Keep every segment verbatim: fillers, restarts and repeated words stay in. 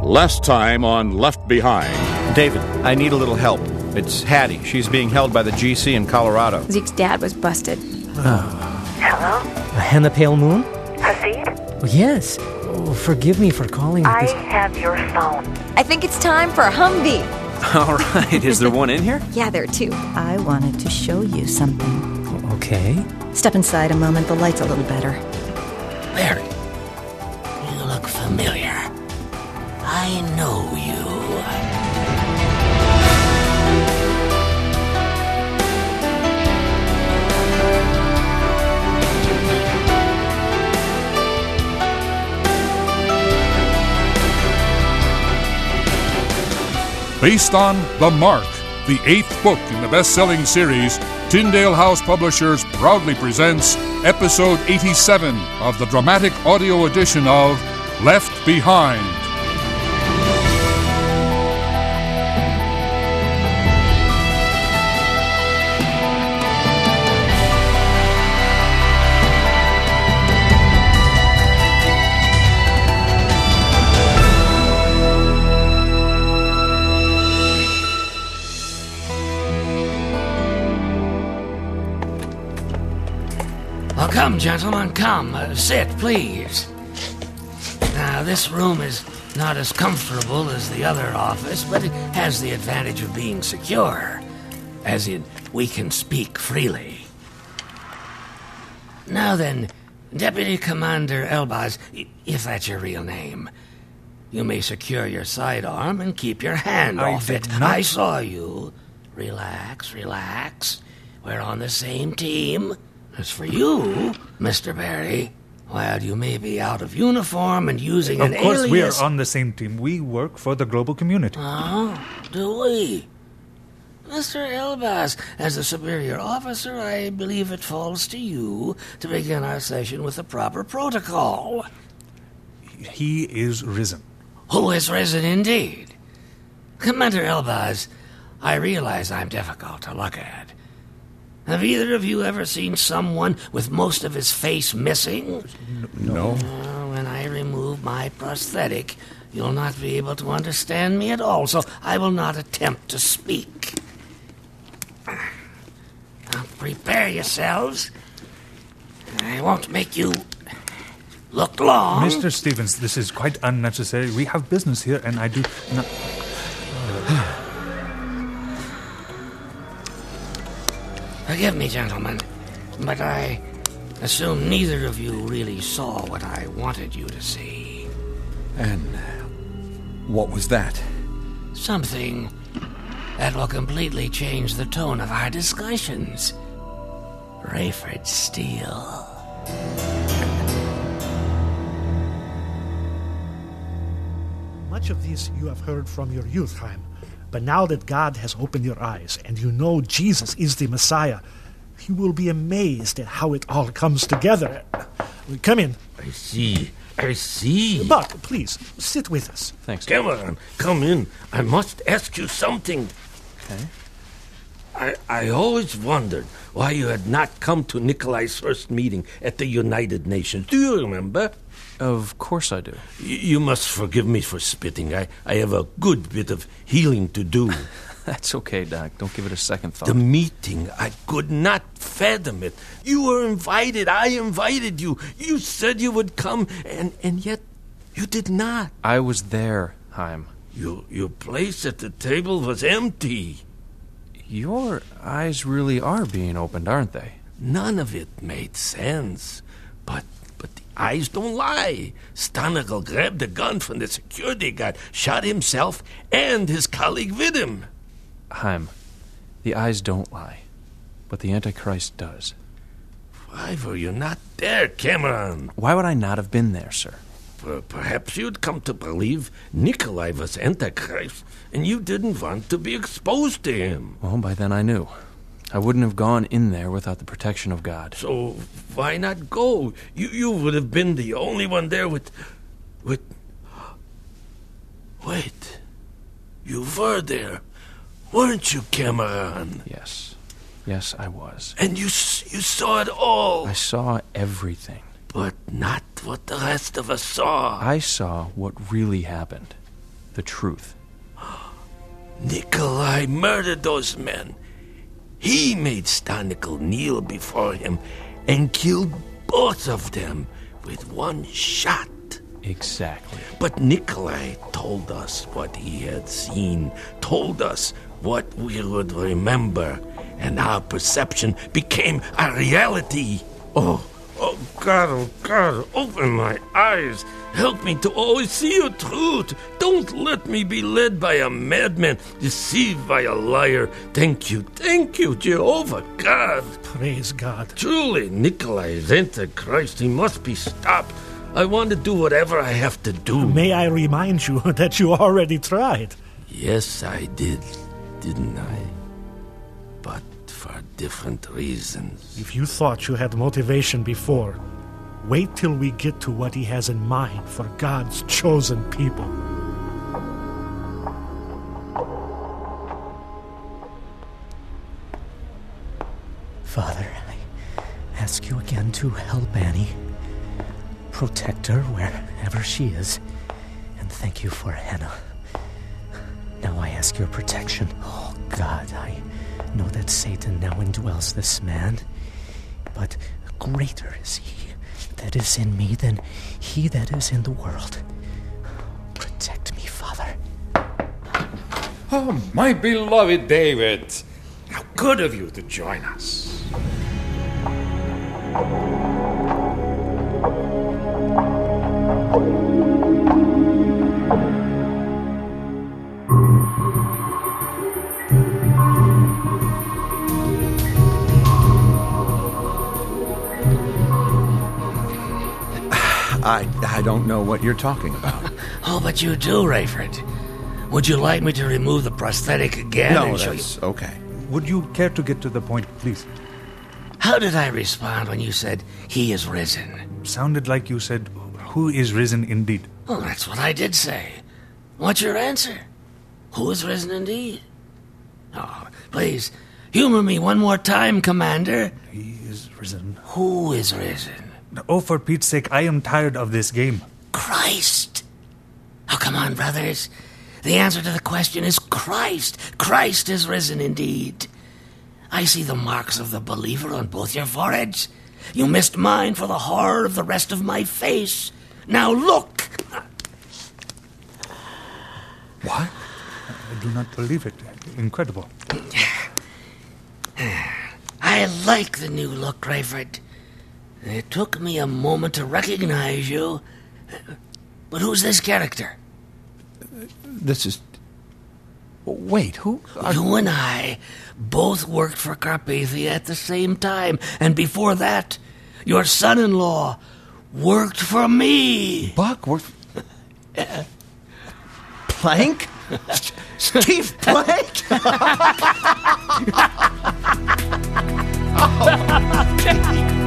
Last time on Left Behind. David, I need a little help. It's Hattie. She's being held by the G C in Colorado. Zeke's dad was busted. Oh. Hello? Hannah Pale Moon? Hasid? Oh, yes. Oh, forgive me for calling I this. have your phone. I think it's time for a Humvee. All right. Is there one in here? Yeah, there are two. I wanted to show you something. Okay. Step inside a moment. The light's a little better. Barry, you look familiar. I know you. Based on The Mark, the eighth book in the best-selling series, Tyndale House Publishers proudly presents Episode eighty-seven of the dramatic audio edition of Left Behind. Well, come, gentlemen, come. Uh, sit, please. Now, this room is not as comfortable as the other office, but it has the advantage of being secure. As in, we can speak freely. Now then, Deputy Commander Elbaz, if that's your real name, you may secure your sidearm and keep your hand I off it. not... I saw you. Relax, relax. We're on the same team. As for you, Mister Barry, while you may be out of uniform and using of an alias... Of course, we are on the same team. We work for the global community. Oh, do we? Mister Elbaz, as a superior officer, I believe it falls to you to begin our session with the proper protocol. He is risen. Who is risen indeed? Commander Elbaz, I realize I'm difficult to look at. Have either of you ever seen someone with most of his face missing? No. Well, when I remove my prosthetic, you'll not be able to understand me at all, so I will not attempt to speak. Now, prepare yourselves. I won't make you look long. Mister Stevens, this is quite unnecessary. We have business here, and I do not... Forgive me, gentlemen, but I assume neither of you really saw what I wanted you to see. And what was that? Something that will completely change the tone of our discussions. Rayford Steele. Much of this you have heard from your youth, Chaim. But now that God has opened your eyes and you know Jesus is the Messiah, you will be amazed at how it all comes together. Come in. I see. I see. Buck, please, sit with us. Thanks. Cameron, come in. I must ask you something. Okay. I, I always wondered why you had not come to Nikolai's first meeting at the United Nations. Do you remember? Of course I do. Y- you must forgive me for spitting. I, I have a good bit of healing to do. That's okay, Doc. Don't give it a second thought. The meeting, I could not fathom it. You were invited. I invited you. You said you would come, and, and yet you did not. I was there, Chaim. You, your place at the table was empty. Your eyes really are being opened, aren't they? None of it made sense. But but the eyes don't lie. Stanigal grabbed the gun from the security guard, shot himself and his colleague with him. Chaim, the eyes don't lie, but the Antichrist does. Why were you not there, Cameron? Why would I not have been there, sir? Per- perhaps you'd come to believe Nikolai was Antichrist, and you didn't want to be exposed to him. Well, by then I knew. I wouldn't have gone in there without the protection of God. So why not go? You you would have been the only one there with... with... Wait. You were there, weren't you, Cameron? Yes. Yes, I was. And you you saw it all. I saw everything. But not what the rest of us saw. I saw what really happened. the truth. Nikolai murdered those men. He made Stanikel kneel before him and killed both of them with one shot. Exactly. But Nikolai told us what he had seen, told us what we would remember, and our perception became a reality. Oh, oh God, oh God, open my eyes. Help me to always see your truth. Don't let me be led by a madman, deceived by a liar. Thank you, thank you, Jehovah God. Praise God. Truly, Nikolai is Antichrist. He must be stopped. I want to do whatever I have to do. May I remind you that you already tried? Yes, I did, didn't I? But for different reasons. If you thought you had motivation before, wait till we get to what he has in mind for God's chosen people. Father, I ask you again to help Annie. Protect her wherever she is. And thank you for Hannah. Now I ask your protection. Oh, God, I know that Satan now indwells this man. But greater is he that is in me than he that is in the world. Protect me, Father. Oh, my beloved David. How good of you to join us. I, I don't know what you're talking about. Oh, but you do, Rayford. Would you like me to remove the prosthetic again? No, and show that's you? okay. Would you care to get to the point, please? How did I respond when you said, he is risen? Sounded like you said, who is risen indeed? Well, that's what I did say. What's your answer? Who is risen indeed? Oh, please, humor me one more time, Commander. He is risen. Who is risen? Oh, for Pete's sake, I am tired of this game. Christ. Oh, come on, brothers. The answer to the question is Christ. Christ is risen indeed. I see the marks of the believer on both your foreheads. You missed mine for the horror of the rest of my face. Now look. What? I do not believe it. Incredible. I like the new look, Rayford. It took me a moment to recognize you. But who's this character? This is... Wait, who... Are... You and I both worked for Carpathia at the same time. And before that, your son-in-law worked for me. Buck worked... Plank? Steve Plank? Oh,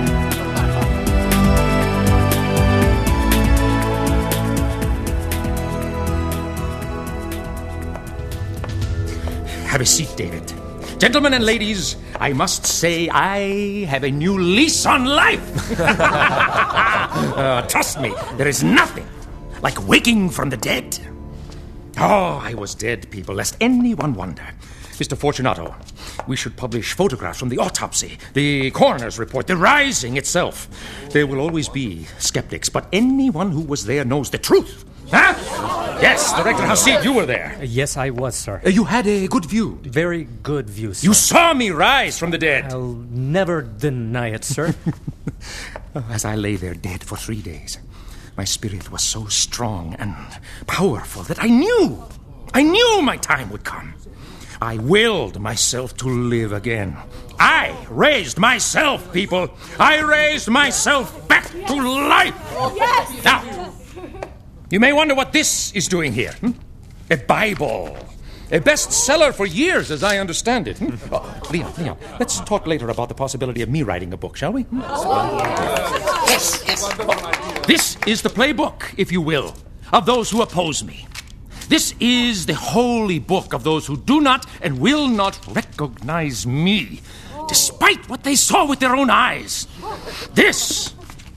Have a seat, David. Gentlemen and ladies, I must say I have a new lease on life. uh, trust me, there is nothing like waking from the dead. Oh, I was dead, people, lest anyone wonder. Mister Fortunato, we should publish photographs from the autopsy, the coroner's report, the rising itself. There will always be skeptics, but anyone who was there knows the truth. Huh? Yes, Director Hasid, you were there. Uh, yes, I was, sir. Uh, you had a good view. Very good view, sir. You saw me rise from the dead. I'll never deny it, sir. As I lay there dead for three days, my spirit was so strong and powerful that I knew, I knew my time would come. I willed myself to live again. I raised myself, people. I raised myself back to life. Yes! Now, you may wonder what this is doing here. Hmm? A Bible. A bestseller for years, as I understand it. Hmm? Oh, Leon, Leon, let's talk later about the possibility of me writing a book, shall we? Hmm? Yes, yes. Oh, this is the playbook, if you will, of those who oppose me. This is the holy book of those who do not and will not recognize me, despite what they saw with their own eyes. This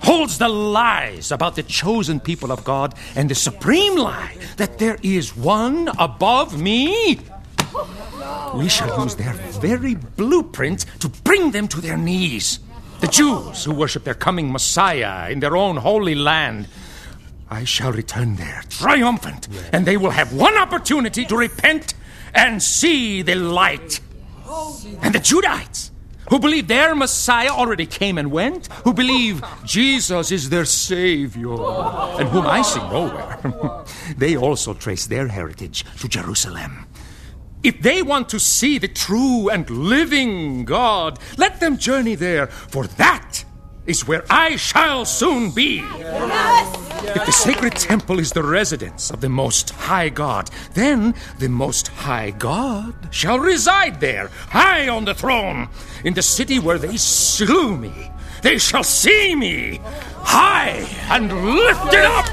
holds the lies about the chosen people of God and the supreme lie that there is one above me, we shall use their very blueprint to bring them to their knees. The Jews who worship their coming Messiah in their own holy land, I shall return there triumphant, and they will have one opportunity to repent and see the light. And the Judahites, who believe their Messiah already came and went, who believe Jesus is their Savior, and whom I see nowhere, they also trace their heritage to Jerusalem. If they want to see the true and living God, let them journey there, for that is where I shall soon be. Yes. If the sacred temple is the residence of the Most High God, then the Most High God shall reside there, high on the throne, in the city where they slew me. They shall see me, high and lifted up.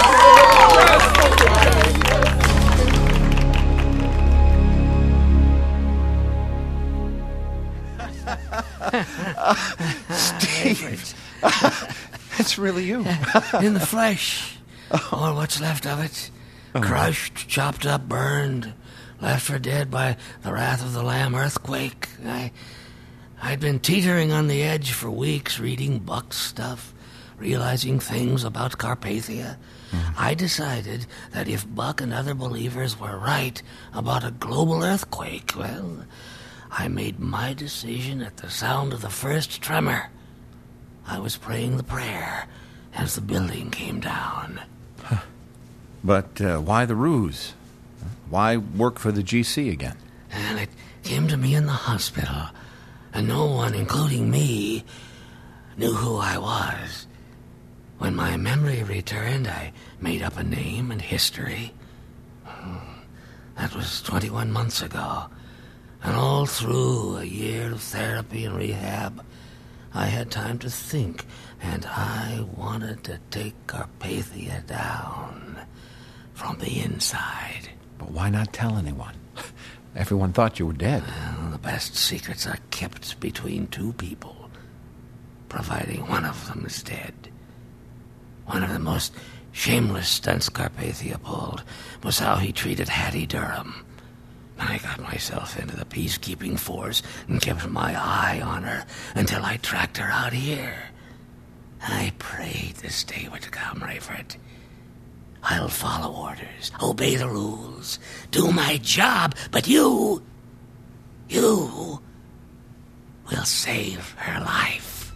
uh, Steve, it's really you. In the flesh. Or what's left of it. Crushed, chopped up, burned, left for dead by the wrath of the Lamb earthquake. I, I'd been teetering on the edge for weeks, reading Buck's stuff, realizing things about Carpathia. Mm. I decided that if Buck and other believers were right about a global earthquake, well, I made my decision at the sound of the first tremor. I was praying the prayer as the building came down. Huh. But uh, why the ruse? Why work for the G C again? And it came to me in the hospital, and no one, including me, knew who I was. When my memory returned, I made up a name and history. That was twenty-one months ago. And all through a year of therapy and rehab, I had time to think, and I wanted to take Carpathia down from the inside. But why not tell anyone? Everyone thought you were dead. Well, the best secrets are kept between two people, providing one of them is dead. One of the most shameless stunts Carpathia pulled was how he treated Hattie Durham. I got myself into the peacekeeping force and kept my eye on her until I tracked her out here. I prayed this day would come, Rayford. I'll follow orders, obey the rules, do my job, but you, you will save her life.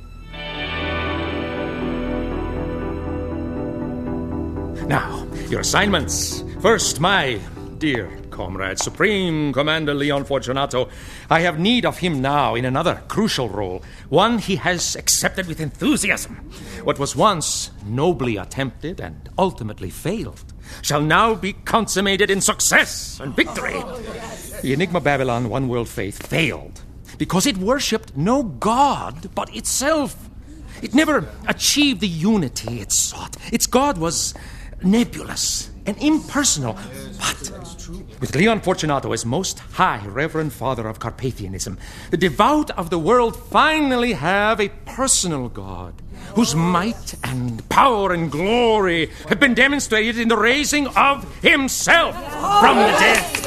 Now, your assignments. First, my dear comrade, Supreme Commander Leon Fortunato. I have need of him now in another crucial role, one he has accepted with enthusiasm. What was once nobly attempted and ultimately failed shall now be consummated in success and victory. The Enigma Babylon One World Faith failed because it worshipped no God but itself. It never achieved the unity it sought. Its God was nebulous and impersonal. But with Leon Fortunato as most high Reverend Father of Carpathianism, the devout of the world finally have a personal God whose might and power and glory have been demonstrated in the raising of himself from the dead.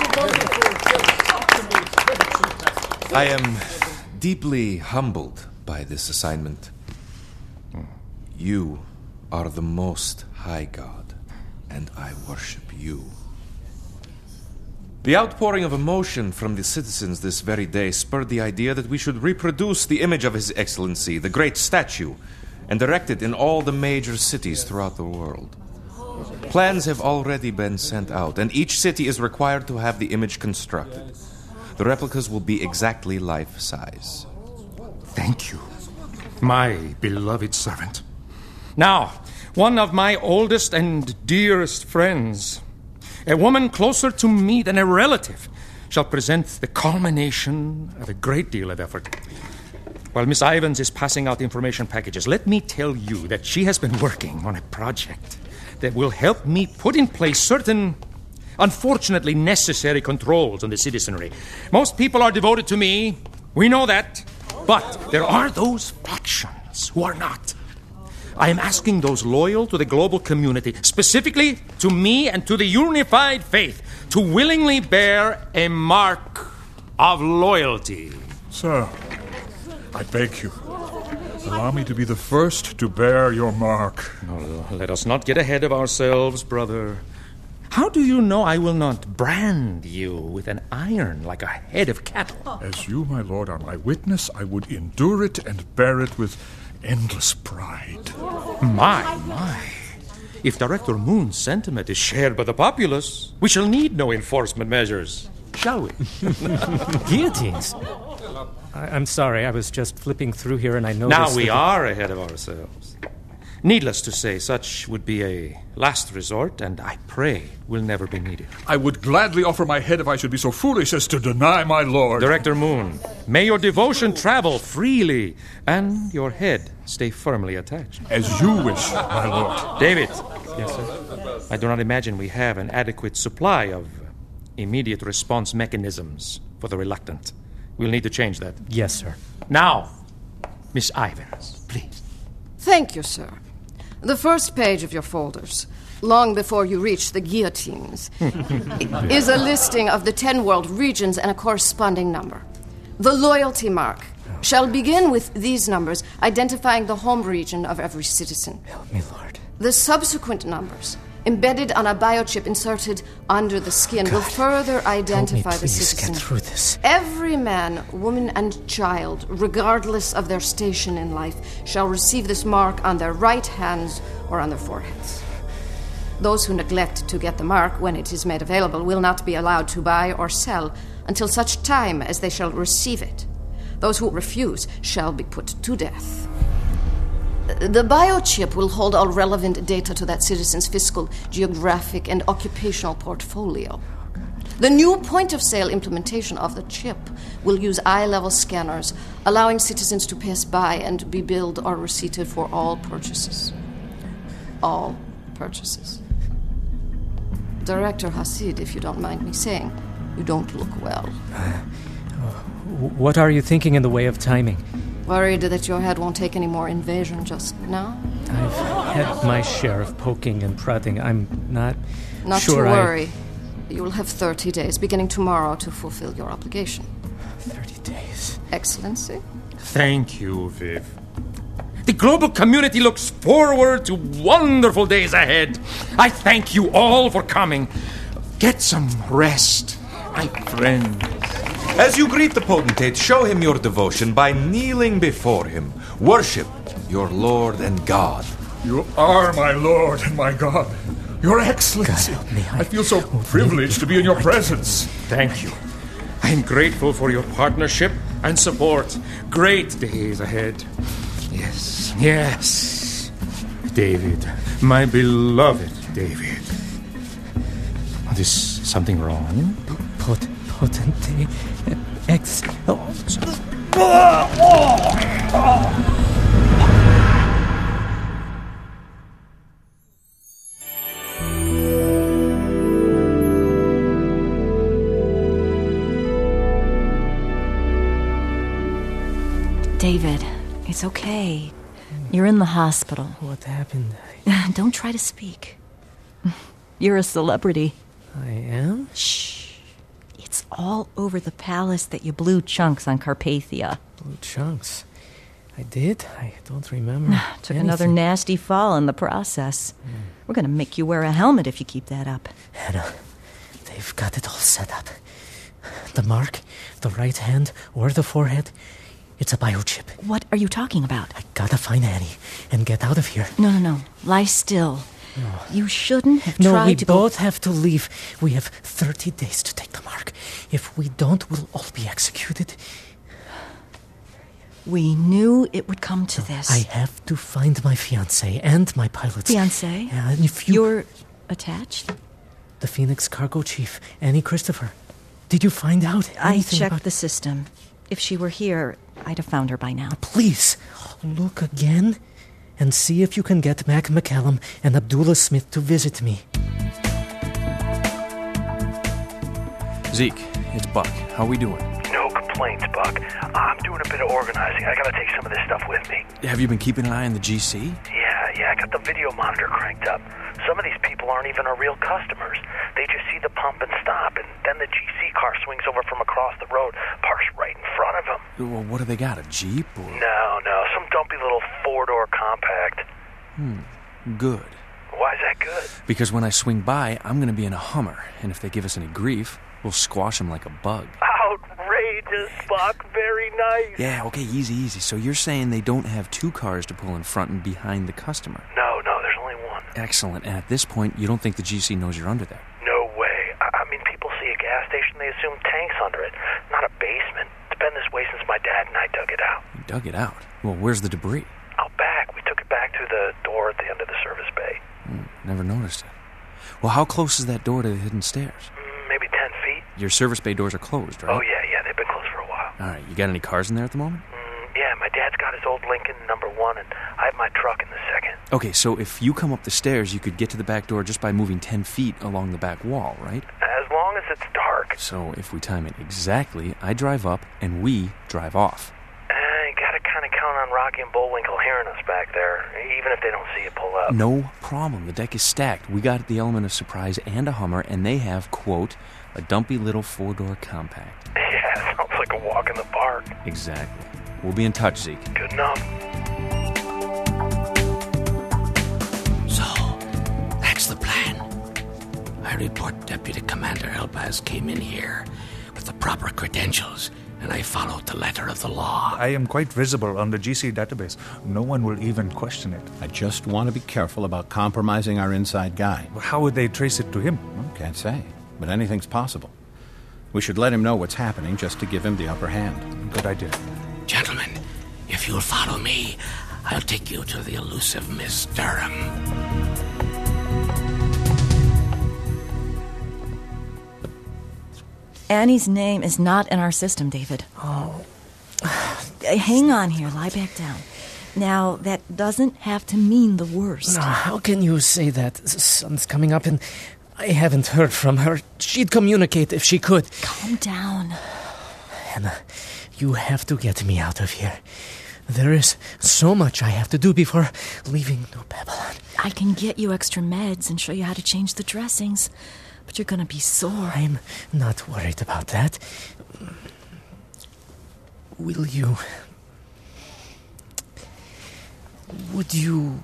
I am deeply humbled by this assignment. You are the most high God, and I worship you. The outpouring of emotion from the citizens this very day spurred the idea that we should reproduce the image of His Excellency, the great statue, and erect it in all the major cities throughout the world. Plans have already been sent out, and each city is required to have the image constructed. The replicas will be exactly life-size. Thank you, my beloved servant. Now, one of my oldest and dearest friends, a woman closer to me than a relative, shall present the culmination of a great deal of effort. While Miss Ivans is passing out information packages, let me tell you that she has been working on a project that will help me put in place certain, unfortunately necessary controls on the citizenry. Most people are devoted to me, we know that, but there are those factions who are not. I am asking those loyal to the global community, specifically to me and to the unified faith, to willingly bear a mark of loyalty. Sir, I beg you, allow me to be the first to bear your mark. No, let us not get ahead of ourselves, brother. How do you know I will not brand you with an iron like a head of cattle? As you, my lord, are my witness, I would endure it and bear it with endless pride. My, my. If Director Moon's sentiment is shared by the populace, we shall need no enforcement measures, shall we? Guillotines? I- I'm sorry, I was just flipping through here and I noticed... Now we that are ahead of ourselves. Needless to say, such would be a last resort, and I pray will never be needed. I would gladly offer my head if I should be so foolish as to deny my lord. Director Moon, may your devotion travel freely, and your head stay firmly attached. As you wish, my lord. David. Yes, sir? I do not imagine we have an adequate supply of immediate response mechanisms for the reluctant. We'll need to change that. Yes, sir. Now, Miss Ivins, please. Thank you, sir. The first page of your folders, long before you reach the guillotines, is a listing of the ten world regions and a corresponding number. The loyalty mark shall begin with these numbers, identifying the home region of every citizen. Help me, Lord. The subsequent numbers, embedded on a biochip inserted under the skin, God, will further identify help me, the please citizen. get through this. Every man, woman, and child, regardless of their station in life, shall receive this mark on their right hands or on their foreheads. Those who neglect to get the mark when it is made available will not be allowed to buy or sell until such time as they shall receive it. Those who refuse shall be put to death. The biochip will hold all relevant data to that citizen's fiscal, geographic, and occupational portfolio. The new point-of-sale implementation of the chip will use eye-level scanners, allowing citizens to pass by and be billed or receipted for all purchases. All purchases. Director Hasid, if you don't mind me saying, you don't look well. What are you thinking in the way of timing? Worried that your head won't take any more invasion just now? I've had my share of poking and prodding. I'm not, Not sure to I... worry. You will have thirty days, beginning tomorrow, to fulfill your obligation. Thirty days. Excellency? Thank you, Viv. The global community looks forward to wonderful days ahead. I thank you all for coming. Get some rest, my friend. As you greet the potentate, show him your devotion by kneeling before him. Worship your Lord and God. You are my Lord and my God. Your Excellency. God help me. I, I feel so privileged to be in your presence. Thank you. I am grateful for your partnership and support. Great days ahead. Yes, yes. David, my beloved David. Is something wrong? Pot, potentate. Ex. Oh. David, it's okay. You're in the hospital. What happened? Don't try to speak. You're a celebrity. I am? Shh. It's all over the palace that you blew chunks on Carpathia. Blew chunks? I did? I don't remember. Took anything. another nasty fall in the process. Mm. We're going to make you wear a helmet if you keep that up. Hannah, they've got it all set up. The mark, the right hand, or the forehead, it's a biochip. What are you talking about? I gotta find Annie and get out of here. No, no, no. Lie still. No. You shouldn't have no, tried we to both go... have to leave. We have thirty days to take the mark. If we don't, we'll all be executed. We knew it would come to no, this. I have to find my fiancé and my pilots. Fiancé? Yeah, and if you... You're attached? The Phoenix cargo chief, Annie Christopher. Did you find out anything I checked about... the system. If she were here, I'd have found her by now. Please, look again and see if you can get Mac McCallum and Abdullah Smith to visit me. Zeke, it's Buck. How we doing? No complaints, Buck. I'm doing a bit of organizing. I gotta take some of this stuff with me. Have you been keeping an eye on the G C? Yeah, the video monitor cranked up. Some of these people aren't even our real customers. They just see the pump and stop, and then the G C car swings over from across the road, parks right in front of them. Well, what do they got, a Jeep? Or... No, no, some dumpy little four-door compact. Hmm, good. Why is that good? Because when I swing by, I'm going to be in a Hummer, and if they give us any grief, we'll squash them like a bug. Outrageous, Buck. Very nice. Yeah, okay, easy, easy. So you're saying they don't have two cars to pull in front and behind the customer? No, no, there's only one. Excellent. And at this point, you don't think the G C knows you're under there? No way. I, I mean, people see a gas station, they assume tanks under it, not a basement. It's been this way since my dad and I dug it out. You dug it out? Well, where's the debris? Out back. We took it back through the door at the end of the service bay. Hmm, never noticed it. Well, how close is that door to the hidden stairs? Mm, maybe ten feet. Your service bay doors are closed, right? Oh, yeah, yeah, they've been closed for a while. All right, you got any cars in there at the moment? Mm, yeah, my dad's got his old Lincoln number one, and I have my truck in the second. Okay, so if you come up the stairs, you could get to the back door just by moving ten feet along the back wall, right? As long as it's dark. So if we time it exactly, I drive up and we drive off. Uh, you gotta kind of count on Rocky and Bullwinkle hearing us back there, even if they don't see you pull up. No problem. The deck is stacked. We got the element of surprise and a Hummer, and they have, quote, a dumpy little four-door compact. Yeah, sounds like a walk in the park. Exactly. We'll be in touch, Zeke. Good enough. So, that's the plan. I report Deputy Commander Elbaz came in here with the proper credentials, and I followed the letter of the law. I am quite visible on the G C database. No one will even question it. I just want to be careful about compromising our inside guy. Well, how would they trace it to him? Well, can't say, but anything's possible. We should let him know what's happening just to give him the upper hand. Good idea. Gentlemen, if you'll follow me, I'll take you to the elusive Miss Durham. Annie's name is not in our system, David. Oh. Hang on here. Lie back down. Now, that doesn't have to mean the worst. No, how can you say that? The sun's coming up and I haven't heard from her. She'd communicate if she could. Calm down. Hannah, you have to get me out of here. There is so much I have to do before leaving New Babylon. I can get you extra meds and show you how to change the dressings, but you're going to be sore. I'm not worried about that. Will you... Would you...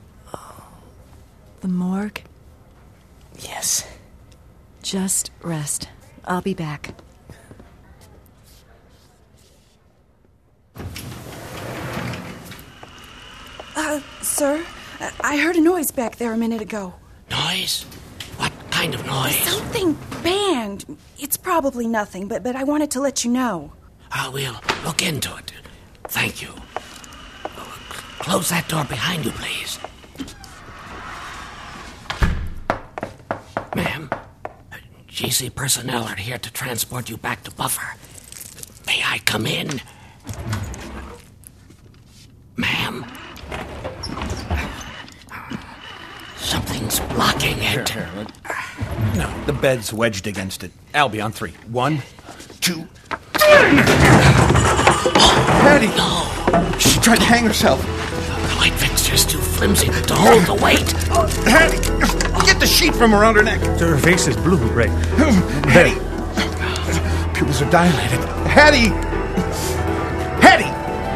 The morgue? Yes. Just rest. I'll be back. Uh, sir, I heard a noise back there a minute ago. Noise? What kind of noise? Something banged. It's probably nothing, but, but I wanted to let you know. I will look into it. Thank you. Close that door behind you, please. Ma'am, G C personnel are here to transport you back to Buffer. May I come in? Ma'am? Something's blocking it. Here, here. No, the bed's wedged against it. I'll be on three. One, two... Patty! No! She tried to hang herself. The light fixture's too flimsy to hold the weight. Hattie! Get the sheet from around her neck. Her face is blue, Ray. Hattie! Pupils are dilated. Hattie! Hattie!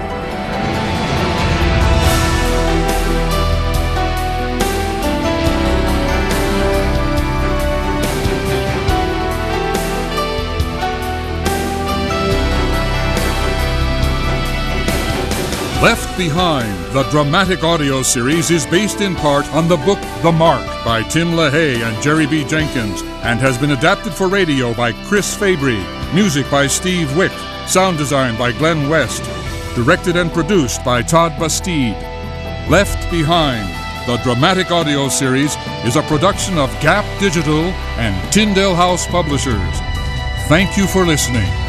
Left Behind, the dramatic audio series, is based in part on the book The Mark by Tim LaHaye and Jerry B. Jenkins and has been adapted for radio by Chris Fabry. Music by Steve Wick. Sound design by Glenn West. Directed and produced by Todd Bastide. Left Behind, the dramatic audio series, is a production of Gap Digital and Tyndale House Publishers. Thank you for listening.